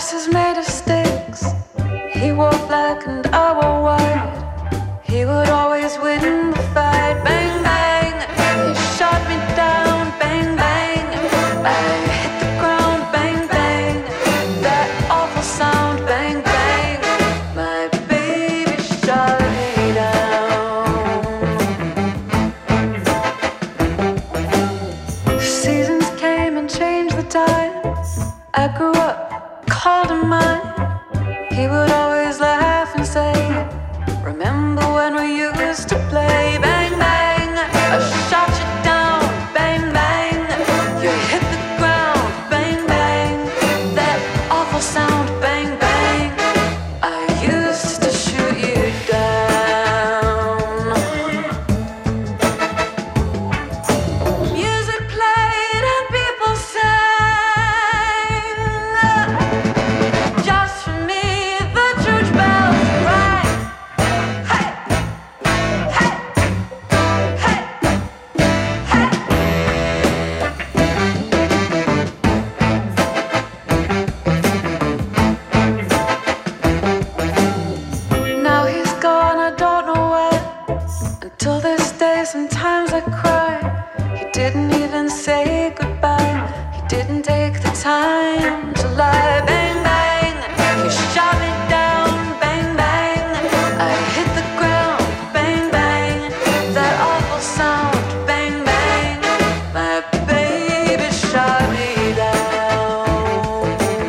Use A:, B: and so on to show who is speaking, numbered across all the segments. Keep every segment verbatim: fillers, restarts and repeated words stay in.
A: horse is made of sticks. He wore black and I wore white. He would always win the fight. Bang, bang, he shot me down. Bang, bang, I hit the ground. Bang, bang, that awful sound. Bang, bang, my baby shot me down. Seasons came and changed the time. I grew up, called him mine. He would always laugh and say, remember when we used to play? Bang, bang, I shot you down. Bang, bang, you hit the ground. Bang, bang, that awful sound. Bang, bang, I used to shoot you down. Music played and people sang. Just for me, the church bells rang. Hey, hey, hey, hey. Now he's gone, I don't know where. Until this day, sometimes I cry. He didn't even say goodbye. He didn't take the time to lie. Bang, bang, he shot me down. Bang, bang, I hit the ground. Bang, bang, that awful sound. Bang, bang, my baby shot me down.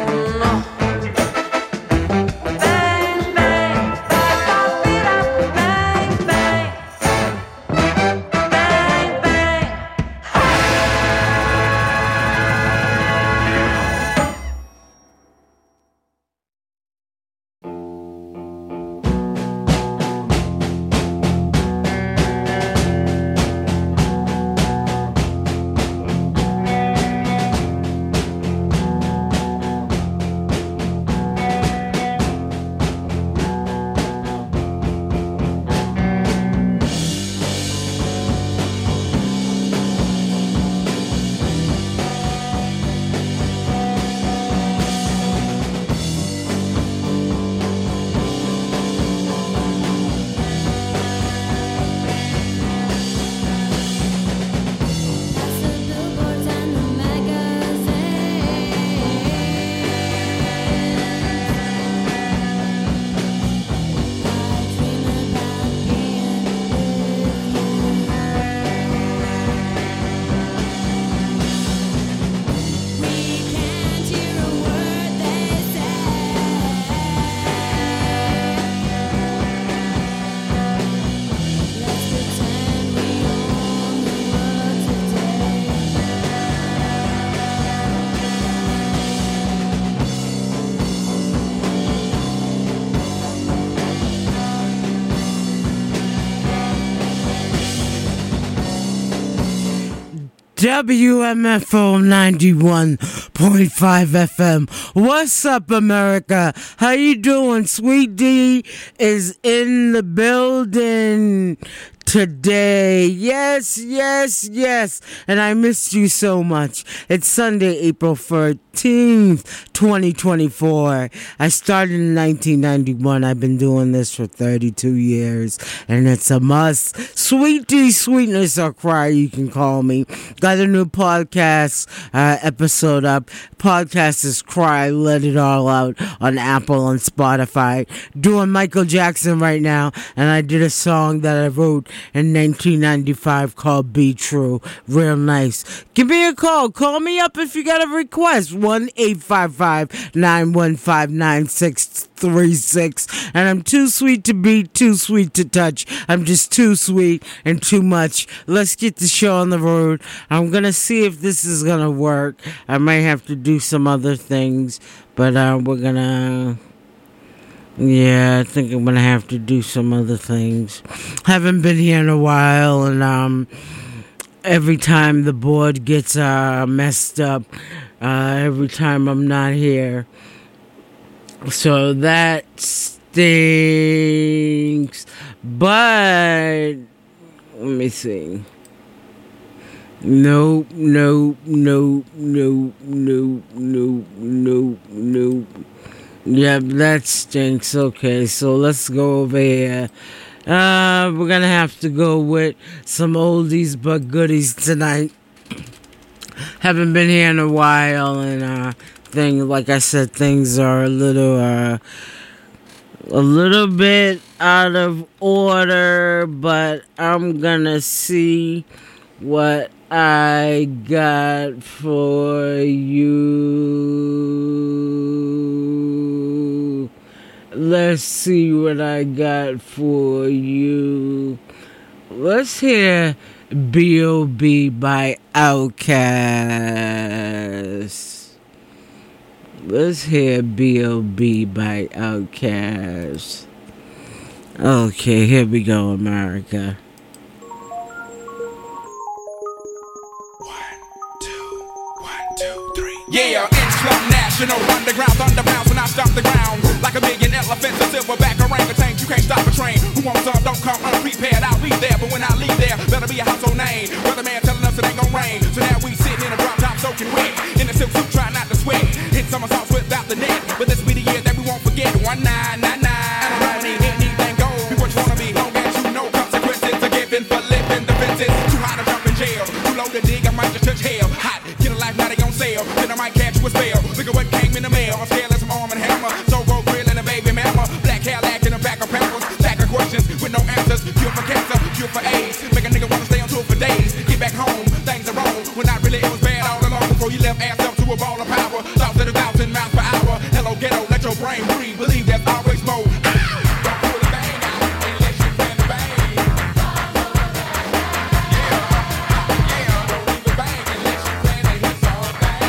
A: Bang, bang, ba-ba-be-da. Bang, bang, bang, bang.
B: W M F O ninety-one point five F M. What's up, America? How you doing? Sweet D is in the building today. Yes, yes, yes. And I missed you so much. It's Sunday, April thirteenth, twenty twenty-four. I started in nineteen ninety-one. I've been doing this for thirty-two years, and it's a must. Sweet D Sweetness or Cry, you can call me. Got a new podcast uh, episode up. Podcast is Cry, Let It All Out on Apple and Spotify. Doing Michael Jackson right now, and I did a song that I wrote in nineteen ninety-five called Be True. Real nice. Give me a call. Call me up if you got a request. one eight five five, nine one five, nine six three six. And I'm too sweet to beat, too sweet to touch. I'm just too sweet and too much. Let's get the show on the road. I'm going to see if this is going to work. I might have to do some other things, but uh, we're going to... Yeah, I think I'm gonna have to do some other things. Haven't been here in a while, and um, every time the board gets uh messed up, uh, every time I'm not here, so that stinks. But let me see. Nope, nope, nope, nope, nope, nope, nope, nope. Yep, that stinks. Okay, so let's go over here. Uh, we're gonna have to go with some oldies but goodies tonight. Haven't been here in a while, and uh, thing like I said, things are a little uh, a little bit out of order, but I'm gonna see what I got for you. Let's see what I got for you. Let's hear B O B by Outkast. Let's hear B O B by Outkast. Okay, here we go, America.
C: Yeah, it's Slum National, underground, thunderbounds when I stop the ground. Like a million elephants, a silverback orangutan, you can't stop a train. Who wants some, don't come unprepared, I'll be there. But when I leave there, better be a household name. Weatherman telling us it ain't gon' rain. So now we sitting in a drop top soaking wet. In a silk suit, trying not to sweat. Hit somersaults without the net. But this be the year that we won't forget. One nine nine nine. I don't need anything gold. Be what you wanna be, long as you know consequences are given for living the fences. Too high to jump in jail. Too low to dig, I might just touch hell. Hot, get a life, now they on sale. Then I might catch you a spell. Look at what came in the mail. I'm scared of some arm and hammer. So go grill and a baby mama. Black Cadillac in a back of pampers. Stack of questions with no answers. Cure for cancer, cure for AIDS. Make a nigga wanna stay on tour for days. Get back home, things are wrong. When not really, it was bad all along. Before you left ass up to a ball of power. Thoughts at a thousand miles per hour. Hello ghetto, let your brain breathe. Believe there's always more. Don't pull the bang out unless you plan to bang. Yeah, don't leave a bang unless you plan to hit all bang.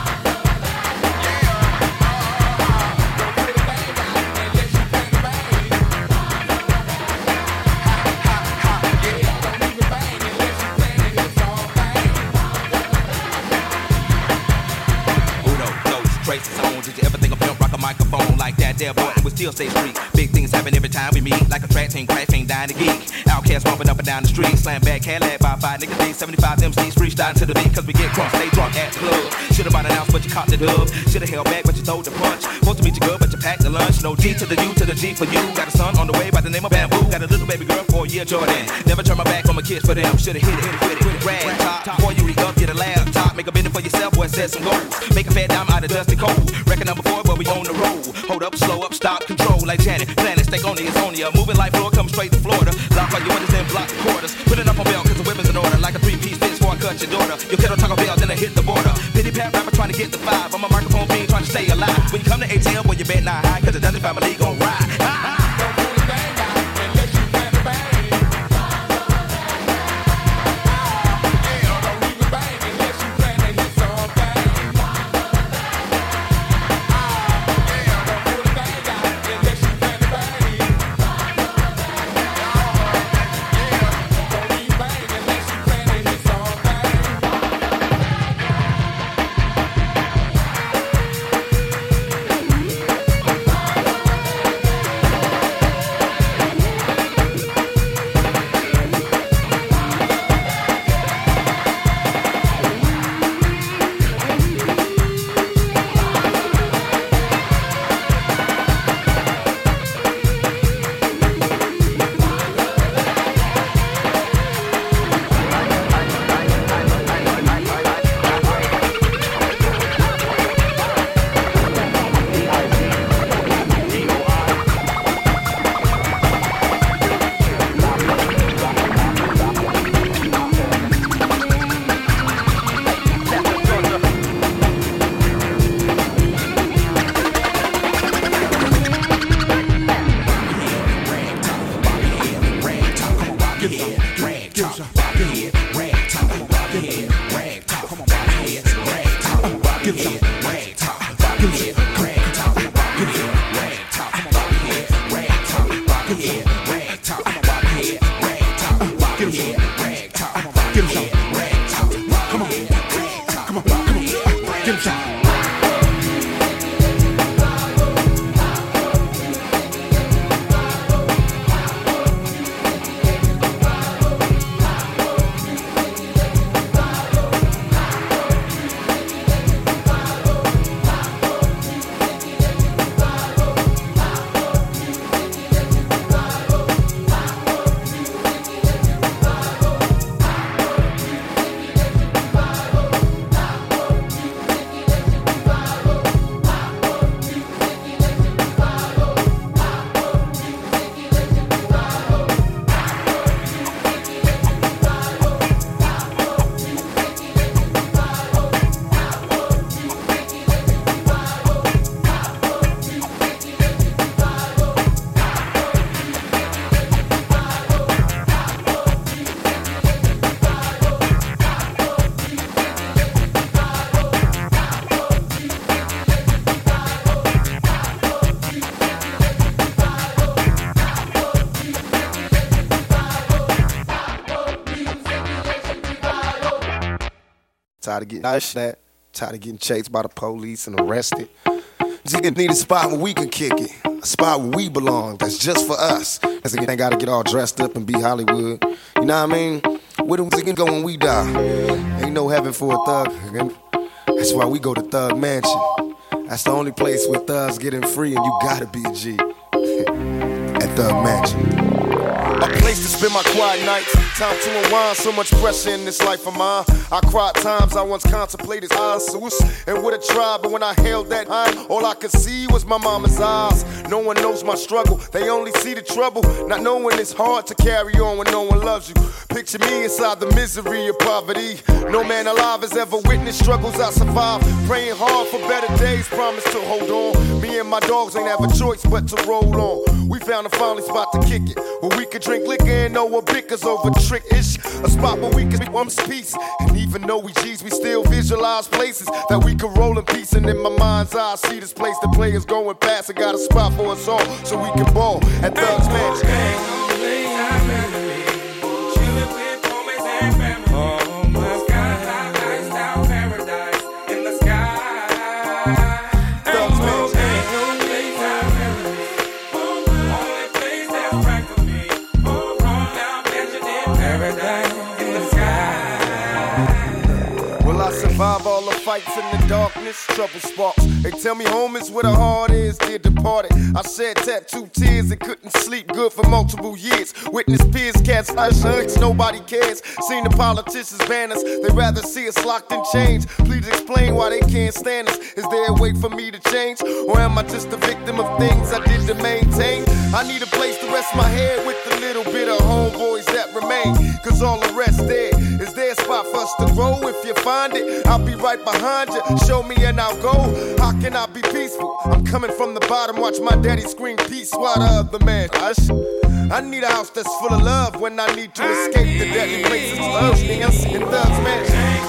C: Traces on, did you ever think of pimp rock a microphone like that there boy? We still stay street. Big things happen every time we meet. Like a track team, crack ain't dying to geek. Outkast bumping up and down the street. Slam back, Cadillac by five niggas. D seventy-five M Cs freestyling to the beat. Cause we get crunk, stay drunk at the club. Should've bought an ounce, but you caught the dub. Should've held back, but you throwed the punch. Supposed to meet you good, but you packed the lunch. No G to the U to the G for you. Got a son on the way by the name of Bamboo. Got a little baby girl for a year, Jordan. Never turn my back on my kids for them. Should've hit it, hit it, hit it, hit it, rag top. Before you re-up, get a laptop. Make a bid for yourself, boy, set some goals. Make a fat dime out of dusty cold. Reckon number four, but we on the road. Hold up, slow up, stop, control like Janet. Planet, stay on the Estonia. Moving like floor, come straight to Florida. Lock all your windows, then block the quarters. Put it up on belt, cause the women's in order. Like a three-piece bitch before I cut your daughter. Your kiddo talk about then I hit the border. Pity pat rapper trying to get the five. I'm a microphone being trying to stay alive. When you come to A T L, boy, you bet not high. Cause the Dungeon family gon' ride. Don't pull the bang out unless you plan to bang. Yeah, don't leave a bang unless you plan to hit some bang.
D: Tired of getting that. Tired of getting chased by the police and arrested. Just need a spot where we can kick it. A spot where we belong. That's just for us. That's again, ain't gotta get all dressed up and be Hollywood. You know what I mean? Where the we can go when we die? Ain't no heaven for a thug. That's why we go to Thug Mansion. That's the only place where thugs getting free and you gotta be a G. At Thug Mansion. A place to spend my quiet nights. Time to unwind, so much pressure in this life of mine. I cried times I once contemplated eyes, and would have tried, but when I held that eye, all I could see was my mama's eyes. No one knows my struggle, they only see the trouble. Not knowing it's hard to carry on when no one loves you. Picture me inside the misery of poverty. No man alive has ever witnessed struggles I survived. Praying hard for better days, promise to hold on. Me and my dogs ain't have a choice but to roll on. We found a finally spot to kick it, where we could drink liquor and no one bickers over trick-ish. A spot where we can be one piece. And even though we G's, we still visualize places that we can roll in peace. And in my mind's eye, I see this place the players going past. I got a spot for us all, so we can ball at Thug's Mansion. Survive all the fights in the darkness, trouble sparks. They tell me home is where the heart is, dear departed. I shed tattooed tears and couldn't sleep good for multiple years. Witness peers, cats, hush, nobody cares. Seen the politicians ban us, they rather see us locked in chains. Please explain why they can't stand us. Is there a way for me to change? Or am I just a victim of things I did to maintain? I need a place to rest my head with the little bit of homeboys that remain. Cause all the rest there, is there a spot for us to grow? If you find it, I'll be right behind you. Show me and I'll go. How can I be peaceful? I'm coming from the bottom. Watch my daddy scream peace while the other man hush. I need a house that's full of love when I need to escape the deadly places. Love dance in Thug's Mansion.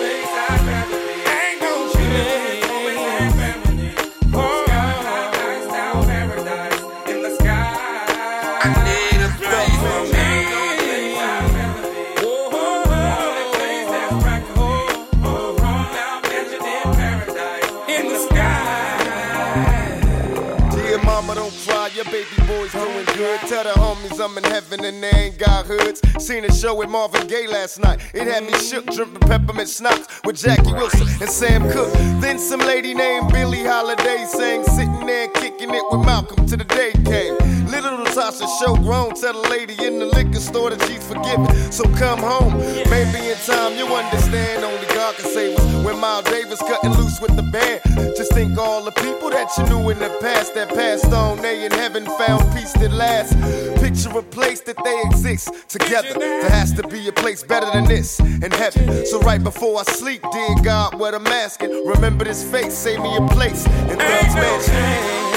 D: Baby boys doing good. Tell the homies I'm in heaven and they ain't got hoods. Seen a show with Marvin Gaye last night. It had me shook, dripping peppermint schnapps with Jackie Wilson and Sam Cooke. Then some lady named Billie Holiday sang, sitting there kicking it with Malcolm till the day came. Little Natasha show grown, tell the lady in the liquor store that she's forgiven. So come home, maybe in time you understand. Only God can save us. When Miles Davis cutting loose with the band, just think all the people that you knew in the past that passed on, they in heaven found peace that lasts. Picture a place that they exist together. There has to be a place better than this in heaven. So right before I sleep, dear God, what I'm asking, remember this face, save me a place in Thug's Mansion.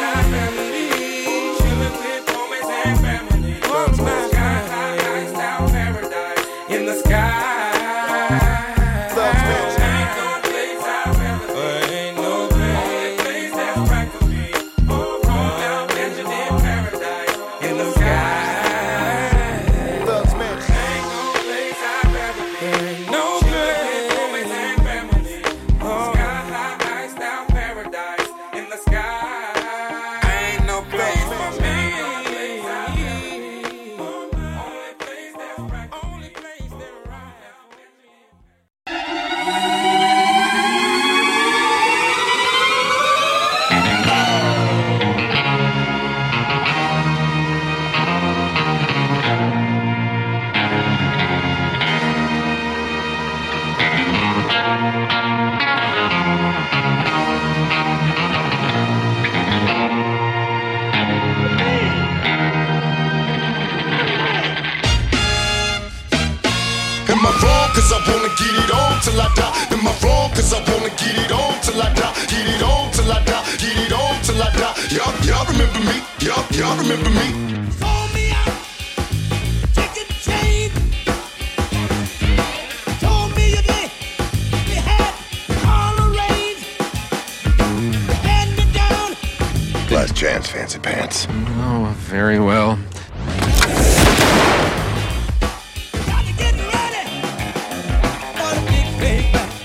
D: Last chance, fancy pants.
E: Oh, very well.
F: Gotta get ready for the big payback.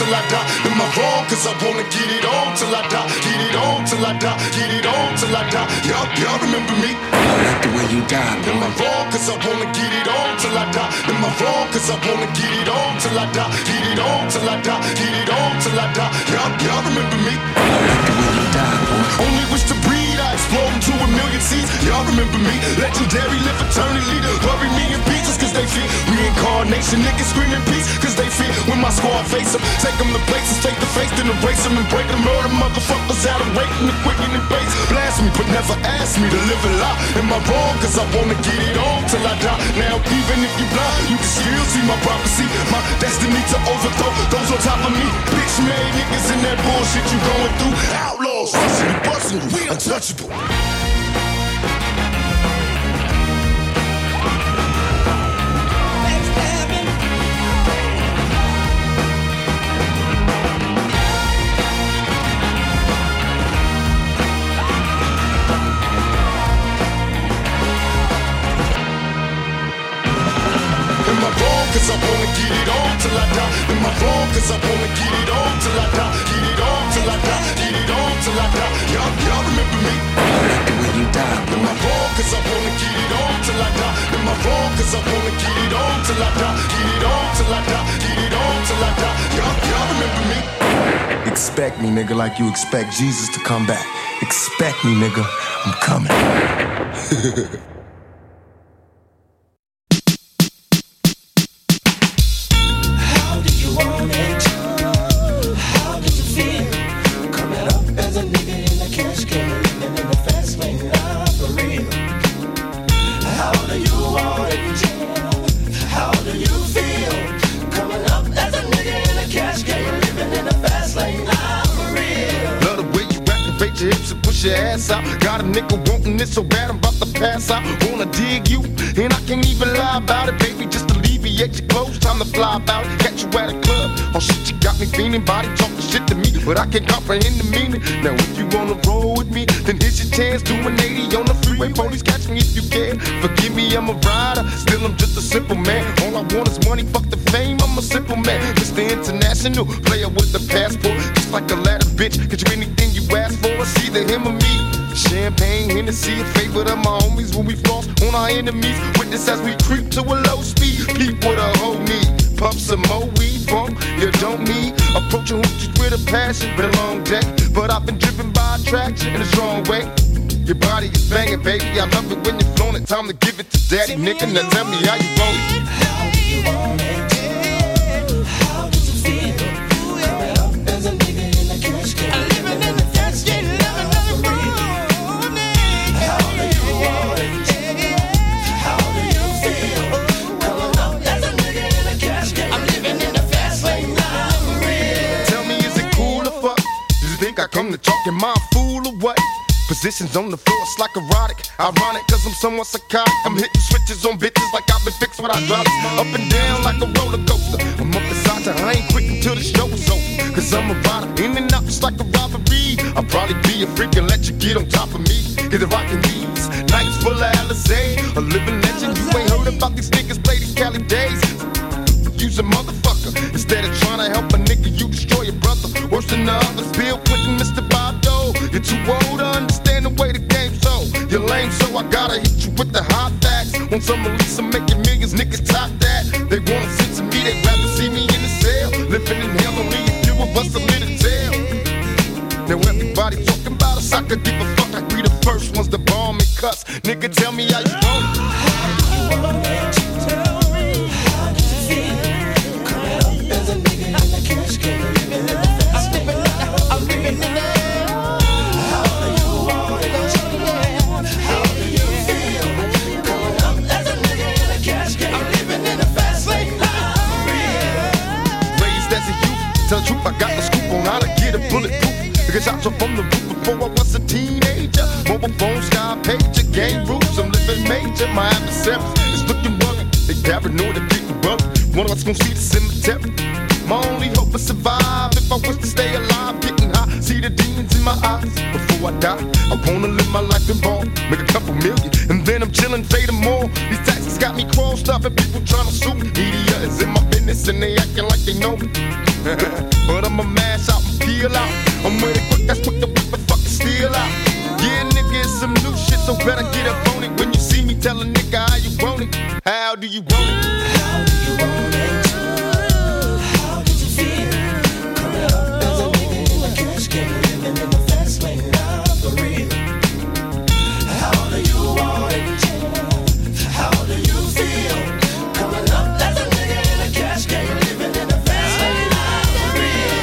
D: till I die. Am I wrong? Cause I wanna get it on till I die. Get it on till I die. Get it on till I die. Y'all, y'all remember me?
E: I like the way you die, boy.
D: Am I wrong? Cause I wanna get it on till I die. Am I wrong? Cause I wanna get it on till I die. Get it on till I die. Get it on till I die. Y'all, y'all remember me?
E: I like the way you die, boy.
D: Only wish to breathe, I explode into a million seeds. Y'all remember me? Legendary, live eternally. Bury me in pieces cause they fear. Reincarnation, niggas screaming peace cause they fear. When my squad face them, take them to places, take the face, then erase them and break them. Murder motherfuckers out of waiting and quicking and base. Blast me, but never ask me to live a lie. Am I wrong? Cause I wanna get it on till I die. Now even if you blind, you can still see my prophecy. My destiny to overthrow those on top of me. Bitch made niggas in that bullshit you going through. Outlaws, rushing and busting you, we untouchable. Cause I wanna get it on till I die. Am I wrong? Cause I wanna get it on till I die. Get it on till I die. Get it on till I die. Y'all, y'all remember me?
E: I like the way you die, boy.
D: Am I wrong? Cause I wanna get it on till I die. Am I wrong? Cause I wanna get it on till I die. Get it on till I die. Get it on till I die. Y'all, y'all remember me?
F: Expect me, nigga, like you expect Jesus to come back. Expect me, nigga. I'm coming.
D: Your ass out. Got a nigga wanting it so bad I'm about to pass out. Wanna dig you, and I can't even lie about it, baby. Just alleviate your clothes, time to fly about it. Catch you at a club, oh shit, you got me feeling. Body talking shit to me, but I can't comprehend the meaning. Now if you wanna roll with me, then here's your chance. Do an eighty on the freeway, police catch me if you can. Forgive me, I'm a rider, still I'm just a simple man. All I want is money, fuck the fame, I'm a simple man. Mister International, player with the passport. Just like a ladder, bitch, get you anything you ask for. It's either him or me. Champagne, Hennessy, a favorite of my homies when we floss on our enemies. Witness as we creep to a low speed. Peep with a whole need. Pump some more weed from you don't need. Approaching hoochies with a passion, been a long day. But I've been driven by attraction in a strong way. Your body is banging, baby. I love it when you're flown it. Time to give it to daddy, nigga. Now tell me how you want it.
G: How do you want it? How did you feel? Coming up as a nigga in the cash can. Living in the cash can, living on the road. How do you want it? How do you feel? Coming up as a nigga in the cash can. I'm living in the fast lane, I'm real.
D: Tell me, is it cool or fuck? Do you think I come to talk in my fool or what? Positions on the floor, it's like erotic. Ironic, cause I'm somewhat psychotic. I'm hitting switches on bitches like I've been fixed when I drop it. Up and down like a roller coaster. I'm up beside you, I ain't quit until the show is over. Cause I'm a rider, in and out just like a robbery. I'll probably be a freak and let you get on top of me. Either rockin' these nights full of Alizé, a living legend. You ain't heard about these niggas play these Cali days. Use a motherfucker. Instead of trying to help a nigga, you destroy your brother. Worse than the others, Bill Clinton, Mister Bob Dole. You're too old to understand the way the game's so. You're lame, so I gotta hit you with the hot facts. Want some release, I'm making millions, niggas top that. They wanna sit to me, they'd rather see me in the cell. Living in hell, only a few of us are lit to tell. Now everybody talking about us, I could give a fuck. I be the first ones to bomb and cuss. Nigga, tell me how you want it.
G: How do you want it? Tell me, how did you feel? Coming up as a nigga in the cash can. Living in the fast lane, I'm living in the. How do you want it? How do you feel? Coming up as a nigga in the cash can. I'm living in the fast lane, I'm real.
D: Raised as a youth, tell the truth, I got the scoop on how to get a bulletproof. Nigga shot you from the roof before I was a teenager. Mobile phone, sky pager, game rules, I'm living major. My adversaries is looking rugged. They paranoid and getting rugged. One of us gon' see the cemetery. My only hope is survive. If I wish to stay alive, getting high, see the demons in my eyes. Before I die, I wanna live my life in ball, make a couple million, and then I'm chillin', fading more. These taxes got me crossed up and people tryna sue me. Media is in my business and they acting like they know me. But
H: I'ma mash out and peel out. I'm with it quick, that's quick to whip the fucking steel out. Yeah, nigga, it's some new shit, so better get up on it. When you see me, tell a nigga how you want it. How do you want it?
G: How do you want it? How did you feel? Coming up as a nigga in a cash game, living in the fast lane, not for real. How do you want it? How do you feel? Coming up as a nigga in a cash game, living in the fast lane, not for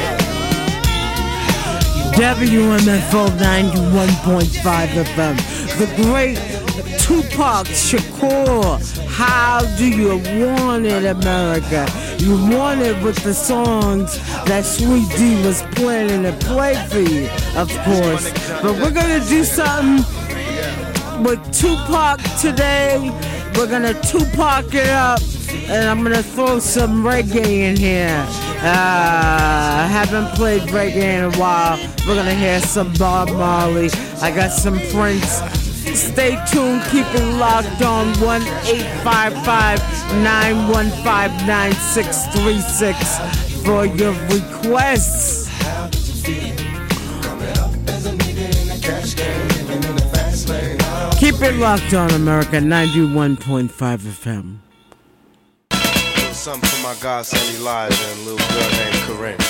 G: real.
B: W M F O ninety-one point five F M. The great Tupac Shakur. How do you want it, America? You want it with the songs that Sweet D was planning to play for you, of course. But we're gonna do something with Tupac today. We're gonna Tupac it up, and I'm gonna throw some reggae in here. Uh, I haven't played reggae in a while. We're gonna hear some Bob Marley. I got some Prince. Stay tuned, keep it locked on one eight five five, nine one five, nine six three six for your requests.
G: How did you feel? Coming up as a nigga in a cash game, living in the fast lane.
B: Keep it locked on, America, ninety-one point five F M.
H: Something for my godson Elijah and a little girl named Corinne.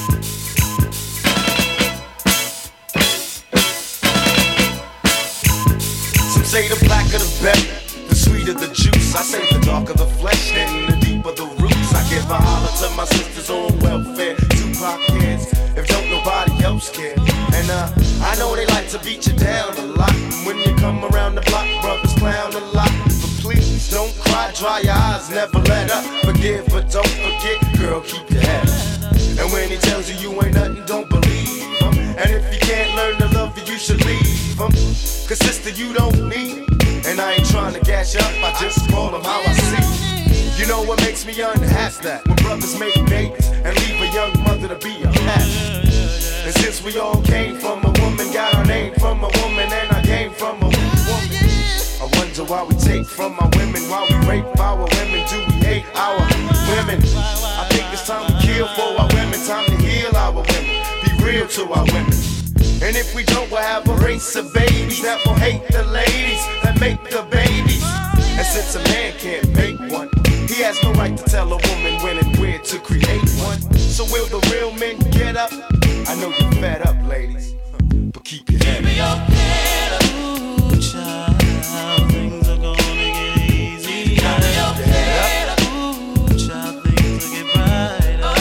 H: Some say the blacker the better, the sweeter the juice. I say the darker the flesh and the deeper the roots. I give a holler to my sisters on welfare, Tupac kids, if don't nobody else care. And uh, I know they like to beat you down a lot. When you come around the block, brothers clown a lot. Please don't cry, dry your eyes, never let up. Forgive but don't forget, girl, keep your head up. And when he tells you you ain't nothing, don't believe him. And if you can't learn to love you, you should leave him. Cause sister, you don't need him. And I ain't trying to gas you up, I just call him how I see him. You know what makes me unhappy? That when brothers make babies and leave a young mother to be a cat. And since we all came from a woman, got our name from a woman, and I came from a woman. I wonder why we take from our women, why we rape our women, do we hate our women? I think it's time to kill for our women, time to heal our women, be real to our women. And if we don't, we'll have a race of babies that will hate the ladies that make the babies. And since a man can't make one, he has no right to tell a woman when and where to create one. So will the real men get up? I know you're fed up, ladies, but keep your head up.
G: Ooh, child. Things are gonna get easy. Keep your head up. Ooh, child, things will get brighter. Oh,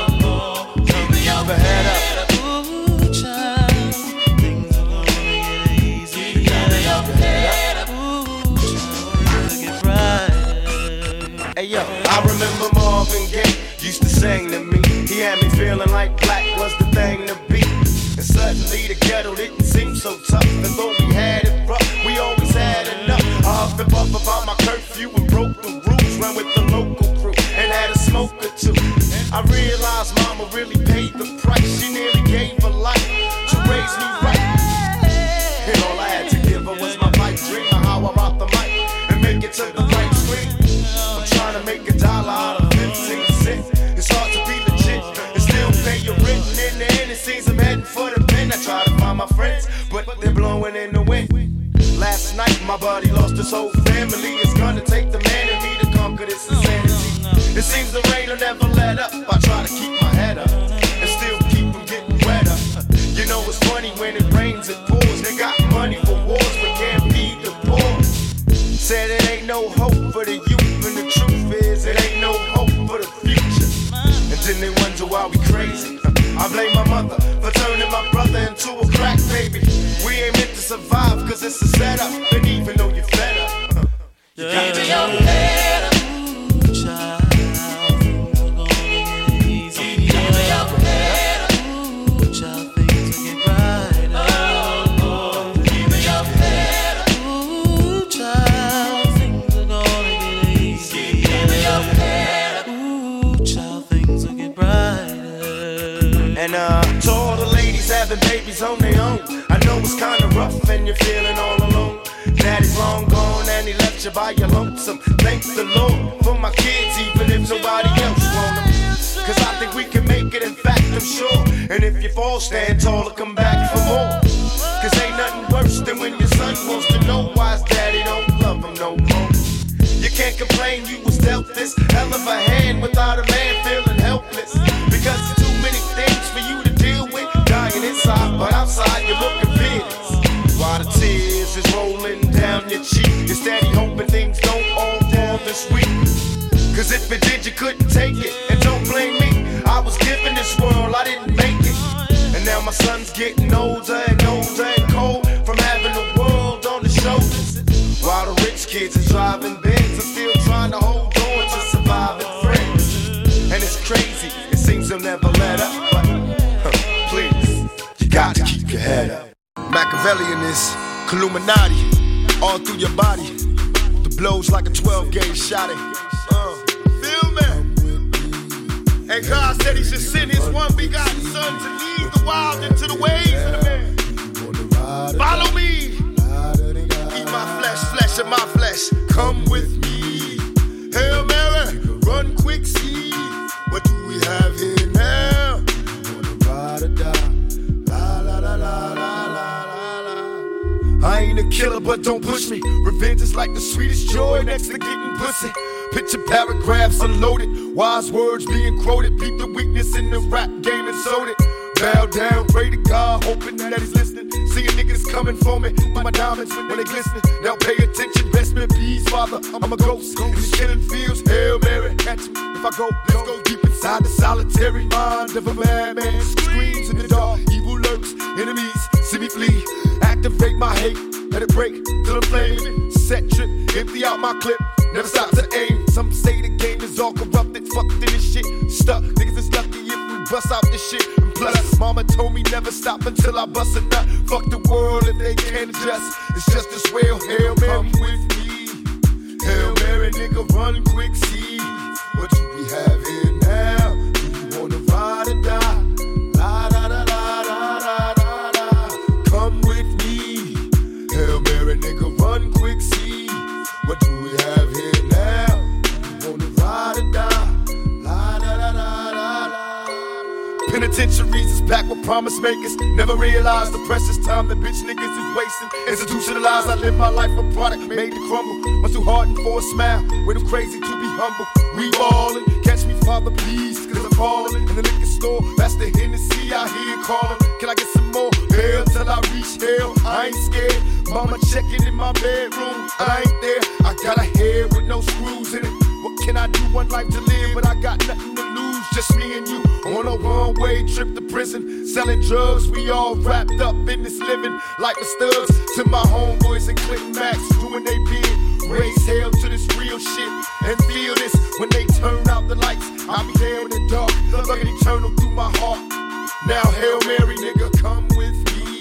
G: keep your head up. Ooh, child, things are gonna get easy. Keep your head up. Ooh, child, things will get brighter.
H: Hey yo, I remember Marvin Gaye used to sing to me. He had me feeling like black was the thing to be. And suddenly the ghetto didn't seem so tough. And though we had it rough, we always had enough. I huffed and puffed about my curfew and broke the rules. Ran with the local crew and had a smoke or two. I realized mama really paid the price. She nearly gave her life to raise me right. And all I had to give her was my pipe dream of how I rock the mic and make it to the right screen. I'm trying to make a dollar out of fifteen cents. It's hard to be legit and still pay your rent. And in the end it seems I'm heading for the pen. I try to find my friends, but they're blowing in the wind. Last night my buddy lost his whole family. It's gonna take the man in me to conquer this insanity. It seems the rain will never let up. I try to keep my head up and still keep from getting wetter. You know it's funny when it rains it pours. They got money for wars but can't feed the poor. Said it ain't no hope for the youth, and the truth is it ain't no hope for the future. And then they wonder why we crazy. I blame my mother for turning my brother into a crack baby. We ain't meant to survive cause it's a setup. And even though you're fed up, you got to your head up.
G: Ooh, child, things are gonna get easy. Keep your head up. Ooh, child, things will get brighter. Oh, keep your head up. Ooh, child, things are gonna get easy. Keep your head up. Ooh, child, things will get brighter.
H: And uh, to all the ladies having babies on their own, I know it's kinda rough and you're feeling all alone. Daddy's long gone and he left you by your lonesome. Thank the Lord for my kids, even if nobody else want them. Cause I think we can make it, in fact I'm sure fall, stand tall or come back for more. Cause ain't nothing worse than when your son wants to know why his daddy don't love him no more. You can't complain you was dealt this hell of a hand without a man feeling helpless. Because there's too many things for you to deal with. Dying inside, but outside you're looking fearless. While the tears is rolling down your cheek, you're steady hoping things don't all fall this week. Cause if it did, you couldn't take it. And don't blame me, I was given this world, I didn't make it. And now my son's getting older and older and cold from having the world on his shoulders. While the rich kids are driving Benz, I'm still trying to hold on to surviving friends. And it's crazy, it seems they'll never let up. But huh, please, you got to keep your head up.
D: Machiavellian is Illuminati all through your body. The blows like a twelve gauge shot it.
H: Uh, feel me? And God said he should send his one begotten son to lead the wild into the ways of the man. Follow me. Eat my flesh, flesh of my flesh. Come with me. Hail Mary, run quick, see. What do we have here now? Ride or die. La la la la la la la. I ain't a killer, but don't push me. Revenge is like the sweetest joy next to getting pussy. Picture paragraphs unloaded, wise words being quoted. Beat the weakness in the rap game and sold it. Bow down, pray to God, hoping that he's listening. Seeing niggas coming for me, with my diamonds when they glistening. Now pay attention, best in peace, father. I'm a ghost, in these killing fields. Hail Mary, catch me if I go. Let's go deep inside the solitary mind of a madman. Screams in the dark, evil lurks, enemies see me flee. Activate my hate, let it break till I'm flaming. Set trip, empty out my clip. Never stop to aim. Some say the game is all corrupted, fucked in this shit. Stuck, niggas is lucky if we bust out this shit. And plus, mama told me never stop until I bust a nut. Fuck the world if they can't adjust. It's just as well. Hail Mary, come with me. Hail Mary, nigga, run quick, see. What do we have here now? Do you wanna ride or die? La da da da da da da da. Come with me. Hail Mary, nigga, run quick, see. What do we have here now? You wanna ride or die? La da da da da da. Penitentiaries is back with promise makers. Never realized the precious time that bitch niggas is wasting. Institutionalized, I live my life a product made to crumble. Must too hardened for a smile, way too crazy to be humble. We ballin', catch me, Father, please, cause I'm ballin'. In the liquor store, that's the Hennessy I hear callin'. Can I get some more? Hell till I reach hell, I ain't scared. Mama checking in my bedroom, I ain't there. I got a head with no screws in it. What can I do? One life to live, but I got nothing to lose. Just me and you on a one-way trip to prison. Selling drugs, we all wrapped up in this living. Like the studs to my homeboys and Clinton Max doing they bid. Raise hell to this real shit and feel this. When they turn out the lights, I'll be there in the dark, looking eternal through my heart. Now Hail Mary, nigga, come with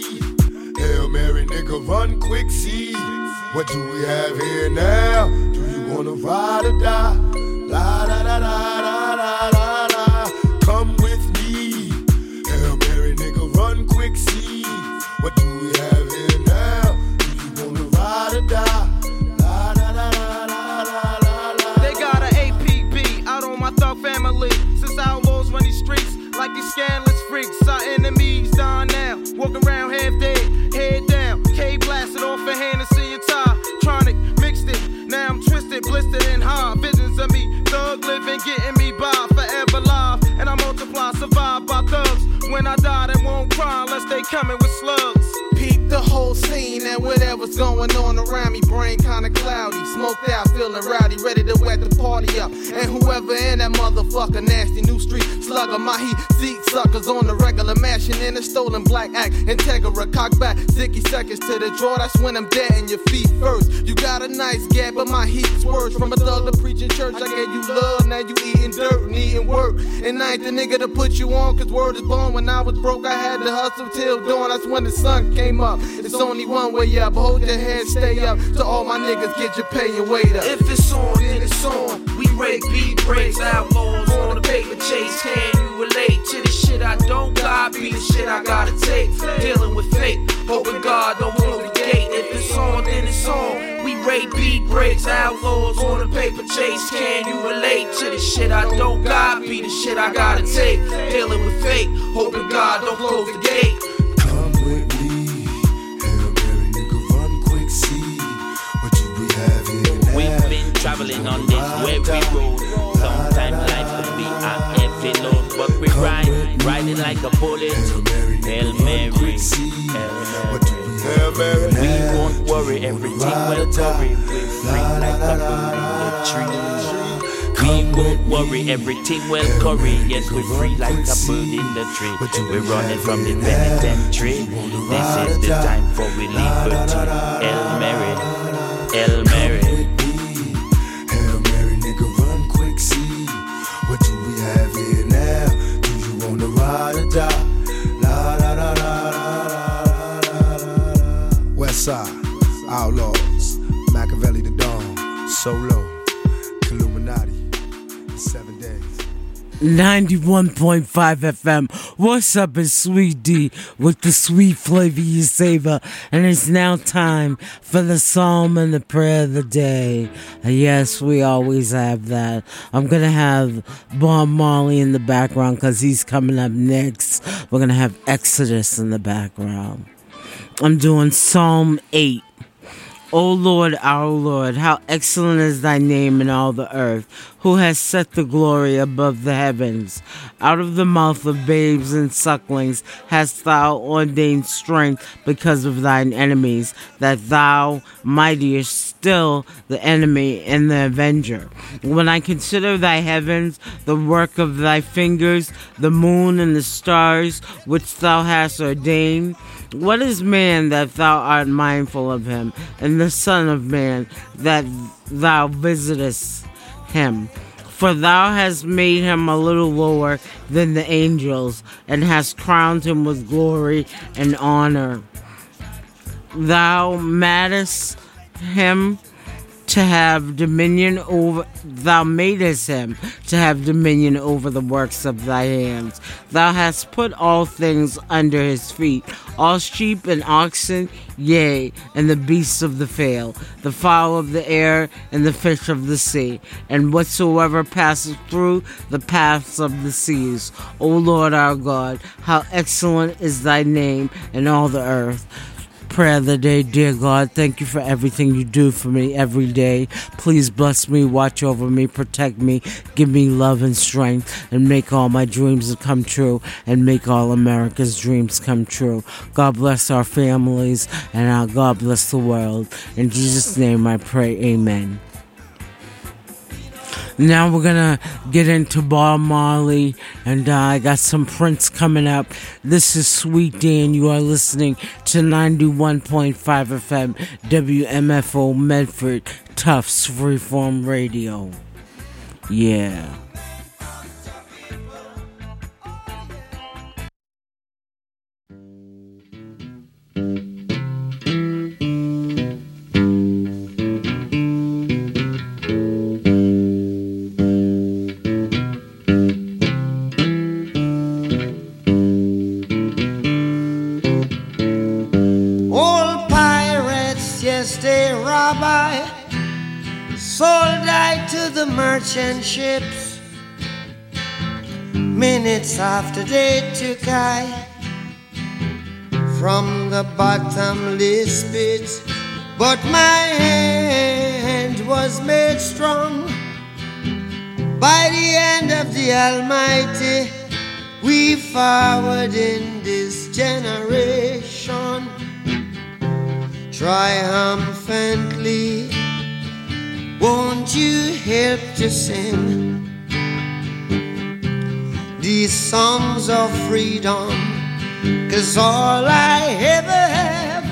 H: me. Hail Mary, nigga, run quick, see. What do we have here now? Do you wanna ride or die? La da da da da da da da. Come with me. Hail Mary, nigga, run quick, see. What do we have here now? Do you wanna ride or die? La da da da da da da da.
I: They got an A P B out on my thug family. Since outlaws run these streets like these scandalous freaks. Our enemies dying now, walking around half dead, head down. K blasted off a Hennessy and tie. Tronic mixed it, now I'm twisted, blistered and high. Visions of me, thug living, getting me by, forever live. And I multiply, survive by thugs. When I die, they won't cry unless they coming with slugs. Peep the whole scene and whatever's going on around me. Brain kinda cloudy, smoked out, feeling rowdy, ready to wet the party up. And whoever in that motherfucker, nasty new street slugger, my heat seat suckers on the regular, mashing in a stolen black act. Integra, cock back, sticky seconds to the draw. That's when I'm dead in your feet first. You got a nice gap, but my heat's worse. From a thug to preaching church, I gave you love, now you eating dirt and eating work. And I ain't the nigga to put you on, cause word is born. When I was broke, I had to hustle till dawn. That's when the sun came up. It's only one way up, hold your head, stay up. To all my niggas, get your pay and wait up.
J: If it's on, then it's on. We rake beat breaks, outlaws on the paper chase. Can you relate to the shit I don't got? Be the shit I gotta take. Dealing with fate, hoping God don't close the gate. If it's on, then it's on. We rake beat breaks. breaks, outlaws on a paper chase. Can you relate to the shit I don't got? Be the shit I gotta take. Dealing with fate, hoping God don't close the gate.
F: Come with me, Hail Mary, nigga, run quick, see what you we have here now.
K: We've been traveling on this weary road. Sometimes life can be a heavy load, but we ride, riding like a bullet. Hail Mary, Hail Mary. We won't worry, everything will worry. We're free like a bird in the tree. We won't worry, everything will curry. Yes, we're free like a bird in the tree. We're running from the penitentiary. This is the time for we liberty. Hail Mary, Hail Mary.
F: Hail Mary, nigga, run quick, see what do we have here now? Do you wanna ride or die? La la la la la la la.
D: Westside, Outlaws, Machiavelli the Dawn, Solo, Illuminati, seven days.
B: ninety-one point five F M. What's up? It's Sweet D with the sweet flavor you savor. And it's now time for the psalm and the prayer of the day. Yes, we always have that. I'm going to have Bob Marley in the background because he's coming up next. We're going to have Exodus in the background. I'm doing Psalm eight. O Lord, our Lord, how excellent is thy name in all the earth, who has set the glory above the heavens. Out of the mouth of babes and sucklings hast thou ordained strength because of thine enemies, that thou mightiest still the enemy and the avenger. When I consider thy heavens, the work of thy fingers, the moon and the stars, which thou hast ordained, what is man that thou art mindful of him, and the Son of Man that thou visitest him? For thou hast made him a little lower than the angels, and hast crowned him with glory and honor. Thou madest him to have dominion over, thou madest him to have dominion over the works of thy hands. Thou hast put all things under his feet, all sheep and oxen, yea, and the beasts of the field, the fowl of the air, and the fish of the sea, and whatsoever passeth through the paths of the seas. O Lord our God, how excellent is thy name in all the earth. Prayer of the day. Dear God, thank you for everything you do for me every day. Please bless me, watch over me, protect me, give me love and strength, and make all my dreams come true, and make all America's dreams come true. God bless our families, and our God bless the world. In Jesus' name I pray, amen. Now we're gonna get into Bob Marley, and uh, I got some Prince coming up. This is Sweet D, and you are listening to ninety-one point five F M W M F O Medford, Tufts Freeform Radio. Yeah.
L: Sold I to the merchant ships. Minutes after they took I from the bottomless pit, but my hand was made strong by the hand of the Almighty. We forward in this generation triumphantly. Won't you help to sing these songs of freedom? 'Cause all I ever have,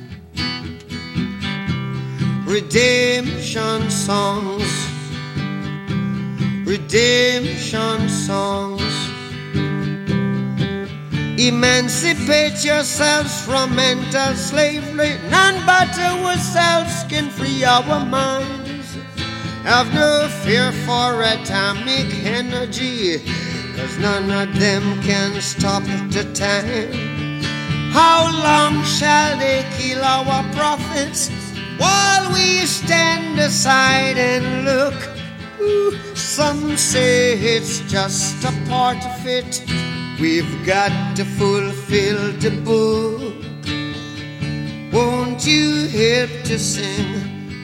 L: redemption songs, redemption songs. Emancipate yourselves from mental slavery. None but ourselves can free our minds. Have no fear for atomic energy, 'cause none of them can stop the time. How long shall they kill our prophets while we stand aside and look. Ooh, some say it's just a part of it. We've got to fulfill the book. Won't you help to sing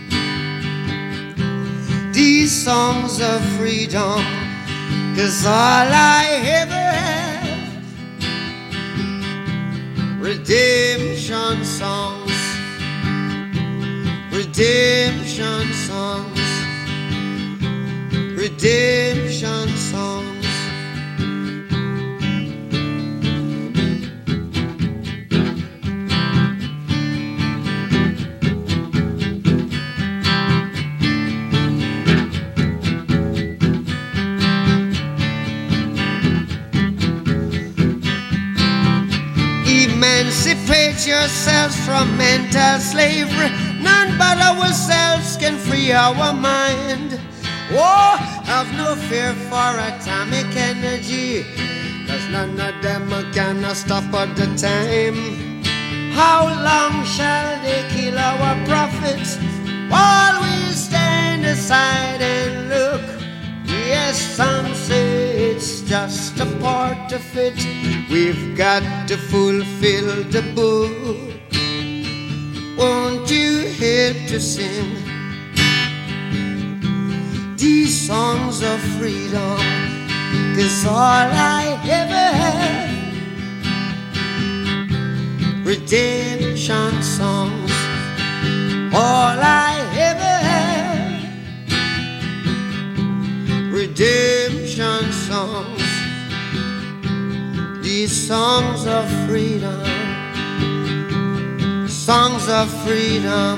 L: these songs of freedom? 'Cause all I ever have, redemption songs, redemption songs, redemption songs. Emancipate yourselves from mental slavery. None but ourselves can free our mind. Oh, have no fear for atomic energy, 'cause none of them can stop at the time. How long shall they kill our prophets while we stand aside and look? Yes, some say it's just a part of it. We've got to fulfill the book. Won't you help to sing these songs of freedom? 'Cause all I ever have, redemption songs. All I ever have, redemption songs. These songs of freedom, songs of freedom.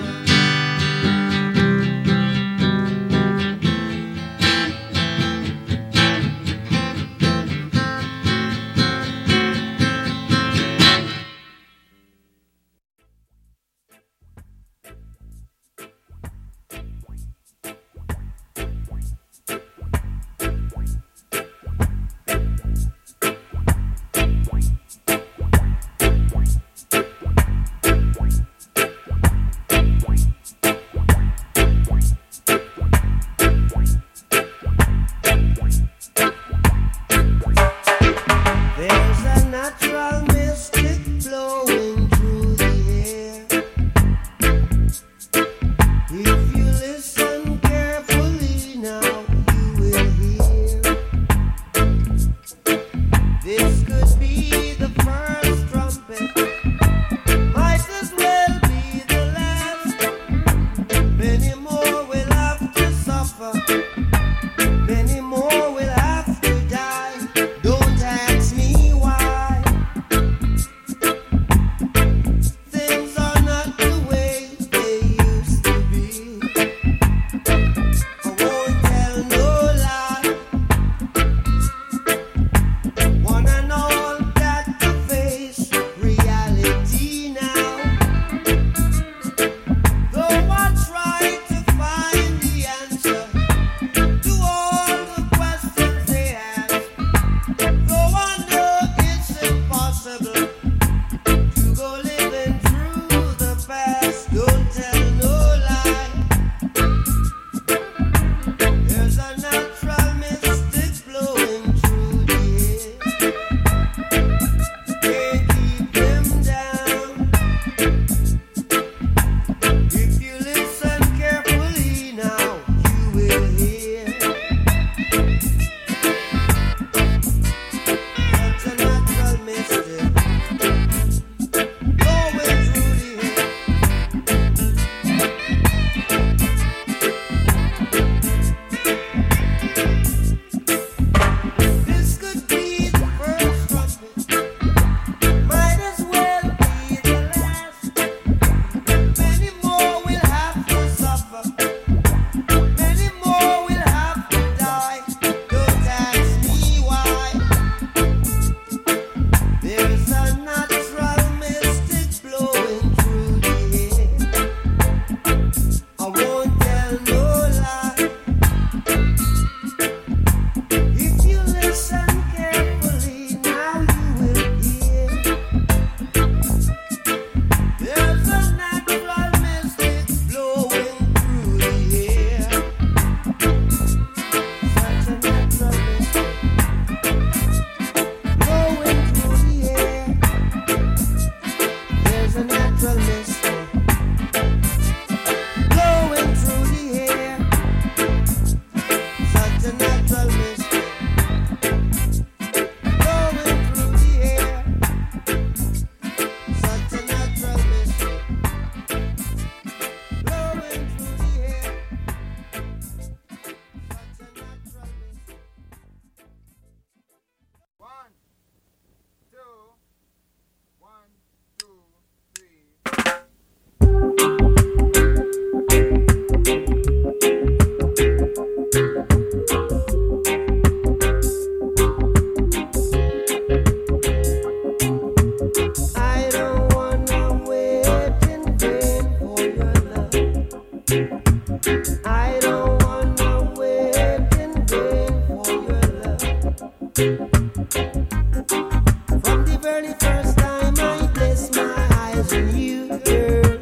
L: watching you, girl.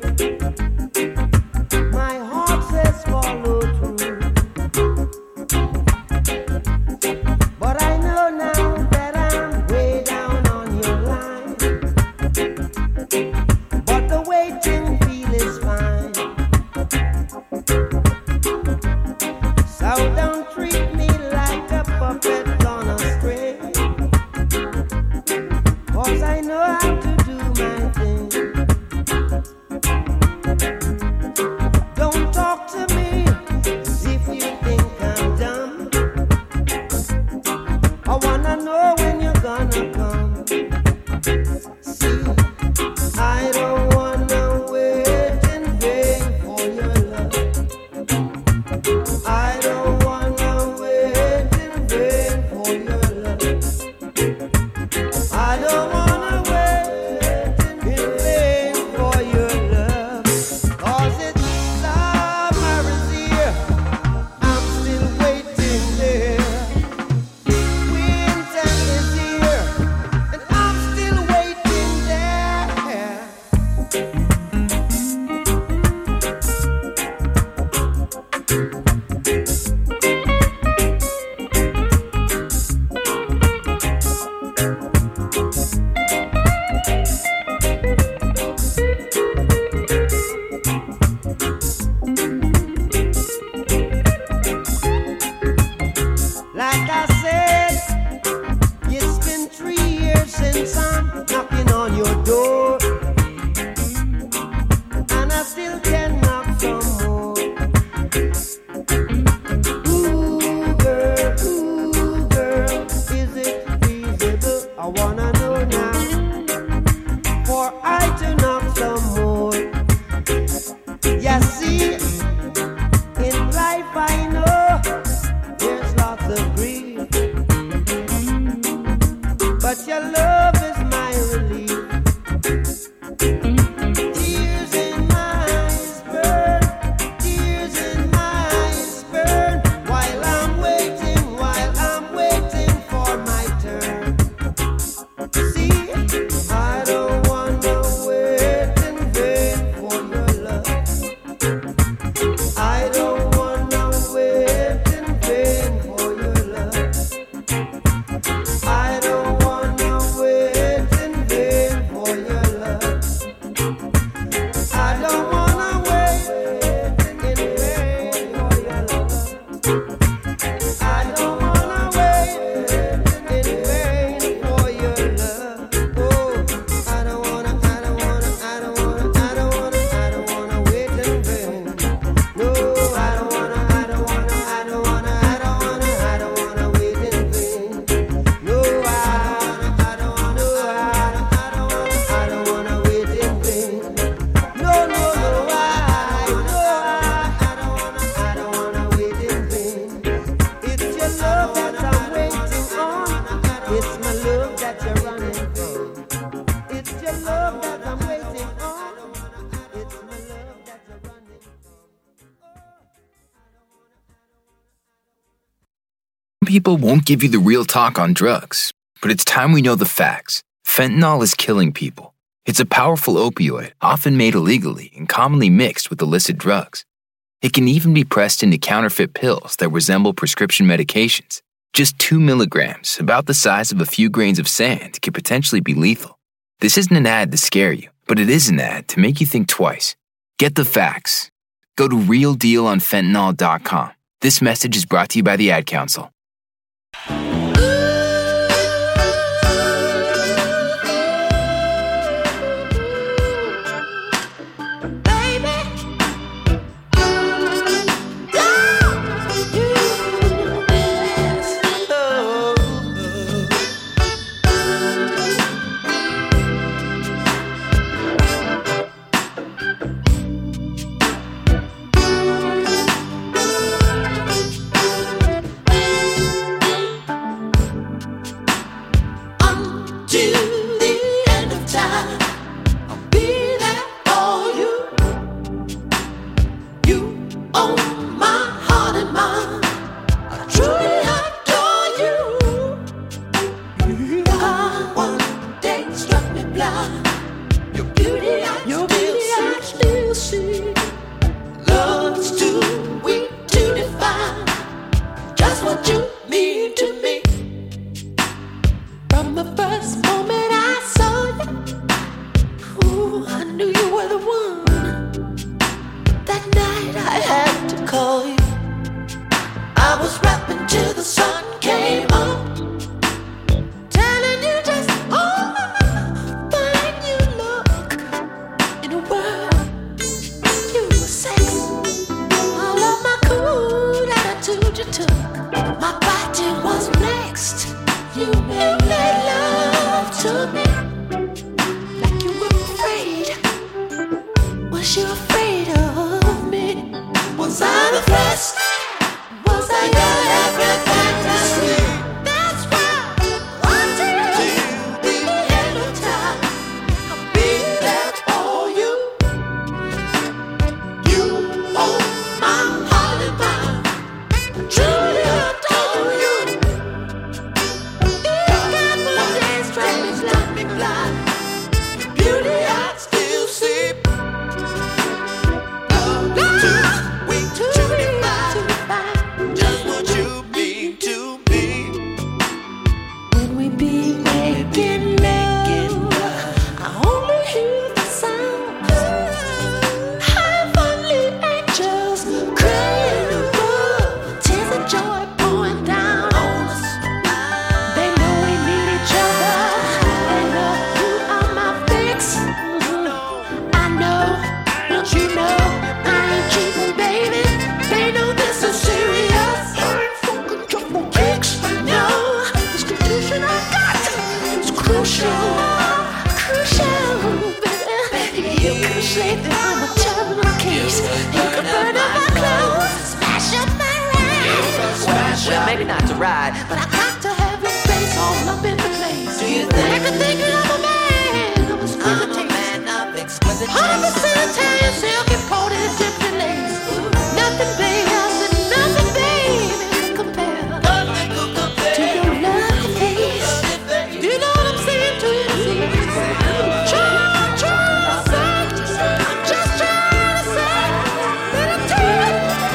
L: My heart says follow through, but I know now that I'm way down on your line. But the waiting feel is fine, so don't treat me like a puppet on a string, 'cause I know how to do my thing. Don't talk to me as if you think I'm dumb. I wanna know when you're gonna come. See, I don't wanna wait in vain for your love. I don't wanna wait in vain for your love. I don't wanna wait in vain for your love. 'Cause it's summer is here, I'm still waiting there. Winter is here, and I'm still waiting there. Like I said, it's been three years since I'm knocking on your door, and I still can knock some more. Ooh, girl, ooh, girl, is it feasible? I wanna know now, for I to knock some more. Yeah, see, in life I know there's lots of grief, but your love is my relief. Tears in my eyes burn, tears in my eyes burn, while I'm waiting, while I'm waiting for my turn. See, I don't wanna wait in vain for your love. I don't wanna wait in vain for your love. I don't wanna wait in vain for your love. I don't wanna wait in vain for your love. I don't wanna wait in vain for your love. Oh, I don't wanna, I don't wanna, I don't wanna, I don't wanna, I don't wanna wait in vain. No, I don't wanna, I don't wanna, I don't wanna, I don't wanna, I don't wanna wait in vain. No, I I don't wanna, I don't, I don't wanna, I don't wanna wait in vain. No, no, no, I no, I I don't wanna, I don't wanna wait in vain. It's your love that I'm waiting on. It's my love that you're running from. It's your love that I'm waiting on. It's my love that you're running from.
M: People won't give you the real talk on drugs, but it's time we know the facts. Fentanyl is killing people. It's a powerful opioid, often made illegally and commonly mixed with illicit drugs. It can even be pressed into counterfeit pills that resemble prescription medications. Just two milligrams, about the size of a few grains of sand, could potentially be lethal. This isn't an ad to scare you, but it is an ad to make you think twice. Get the facts. Go to real deal on fentanyl dot com. This message is brought to you by the Ad Council.
G: Thank Was you afraid of me? Was I the best? Was I your every fantasy? That's why until the end of time, I'll be there for you. You own my heart and mind. I truly adore you. You got one day strike me, strike me blind. Your beauty I still see.
N: Well, maybe not to ride,
G: but I got to have your face all up in the place. Do you think? I can think I'm a man of exquisite taste. I'm a man of exquisite taste. one hundred percent Italian silk imported in Tiffany lace. Nothing, baby, I said nothing, baby, can compare. Nothing could compare to your lovely face. Do you know what I'm saying to you? See? Try, try to say, I'm just trying to say that I'm too.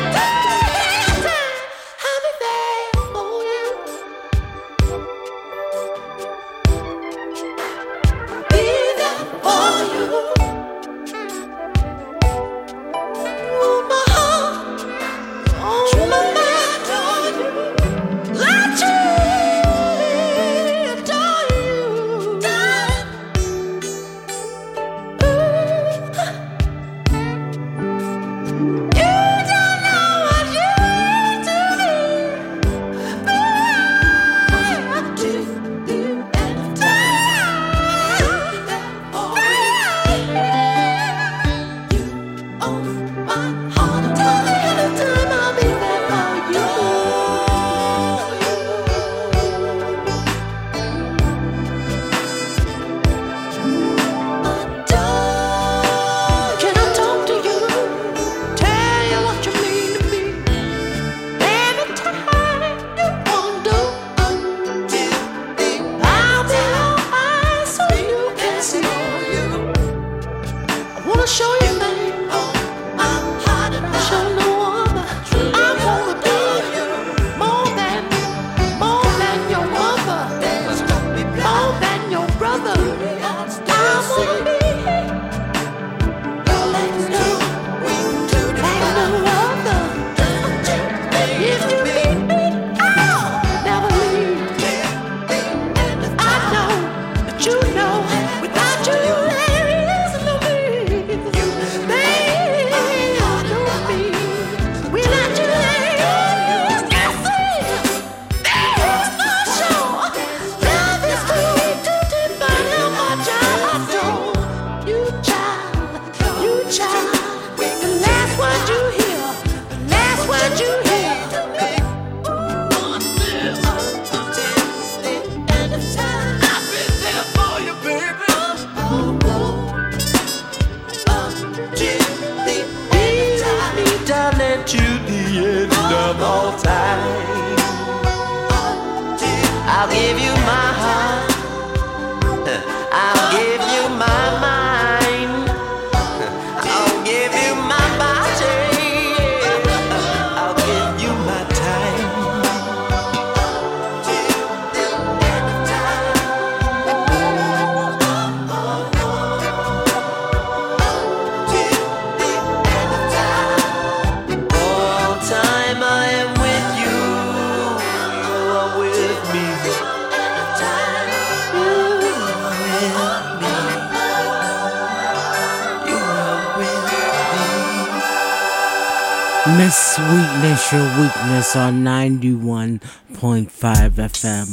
B: Miss Sweetness, your weakness on ninety-one point five F M.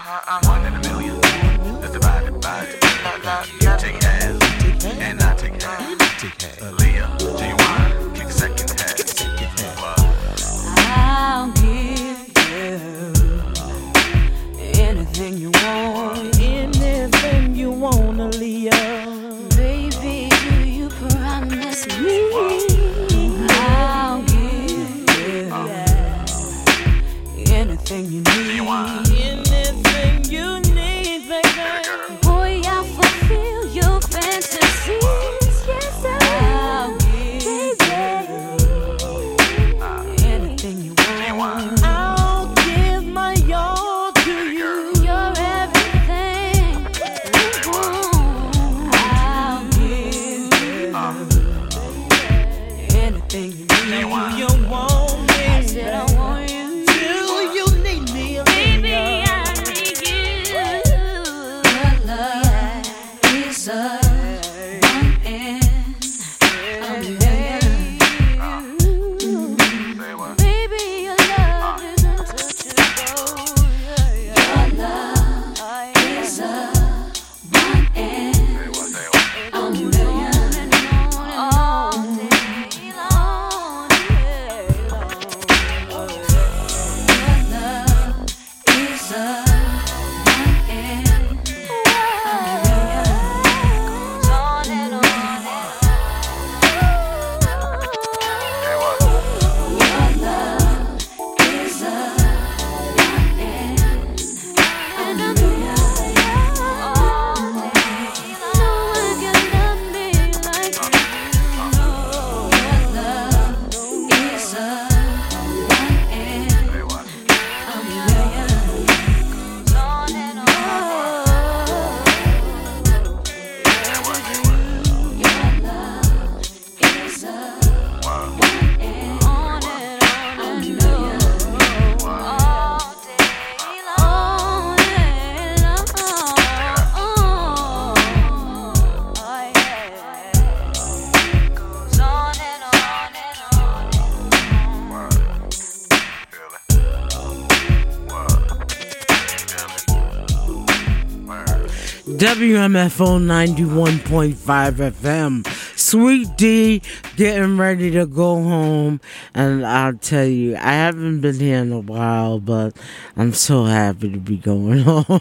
O: One in a million. Let's divide it by it. You take half, and I take half. Leah, Genuine, kick second half.
A: I'll give you anything you want, anything you want, Aaliyah. Baby, do you promise me? I'll give you anything you need, anything you need, baby. Boy, I'll fulfill your fantasies. Yes, I'll give you anything you want. I'll give my all to you. You're everything you want. I'll give you anything you need. You want me? I said I want you. Do you need me? Baby, I need you. Your love is a baby, your love is untouchable. Your love is a one and a million all day long. Your love is a one and a million goes on and on and on.
B: W M F O ninety-one point five F M. Sweet D getting ready to go home. And I'll tell you, I haven't been here in a while, but I'm so happy to be going home.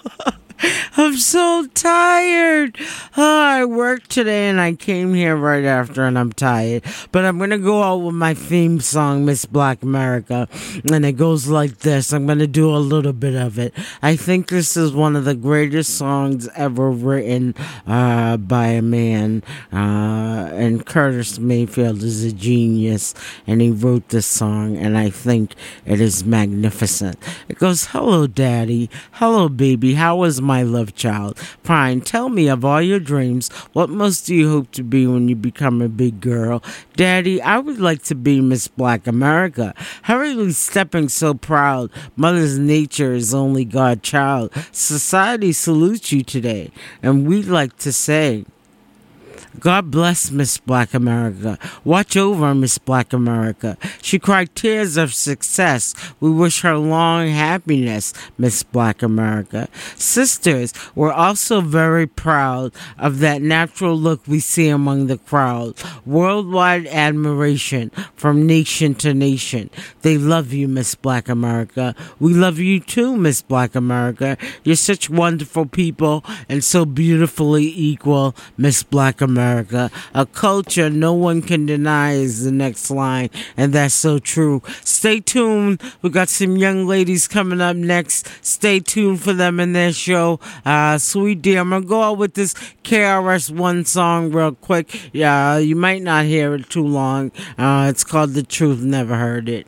B: I'm so tired. Oh, I worked today and I came here right after and I'm tired. But I'm going to go out with my theme song, Miss Black America. And it goes like this. I'm going to do a little bit of it. I think this is one of the greatest songs ever written uh, by a man. Uh, and Curtis Mayfield is a genius. And he wrote this song. And I think it is magnificent. It goes, hello, daddy. Hello, baby. How was my love child? Fine. Tell me of all your dreams. What most do you hope to be when you become a big girl? Daddy, I would like to be Miss Black America. Hurriedly stepping so proud. Mother's nature is only God child. Society salutes you today. And we'd like to say, God bless Miss Black America. Watch over Miss Black America. She cried tears of success. We wish her long happiness, Miss Black America. Sisters, we're also very proud of that natural look we see among the crowd. Worldwide admiration from nation to nation. They love you, Miss Black America. We love you too, Miss Black America. You're such wonderful people and so beautifully equal, Miss Black America. America. A culture no one can deny is the next line, and that's so true. Stay tuned. We got some young ladies coming up next. Stay tuned for them in their show. Uh, Sweet D, I'm going to go out with this K R S One song real quick. Yeah, you might not hear it too long. Uh, it's called The Truth, Never Heard It.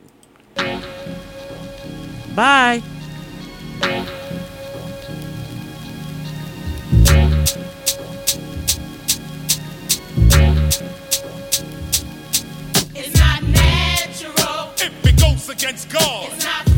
B: Bye.
P: It's not natural. If it goes against God, it's not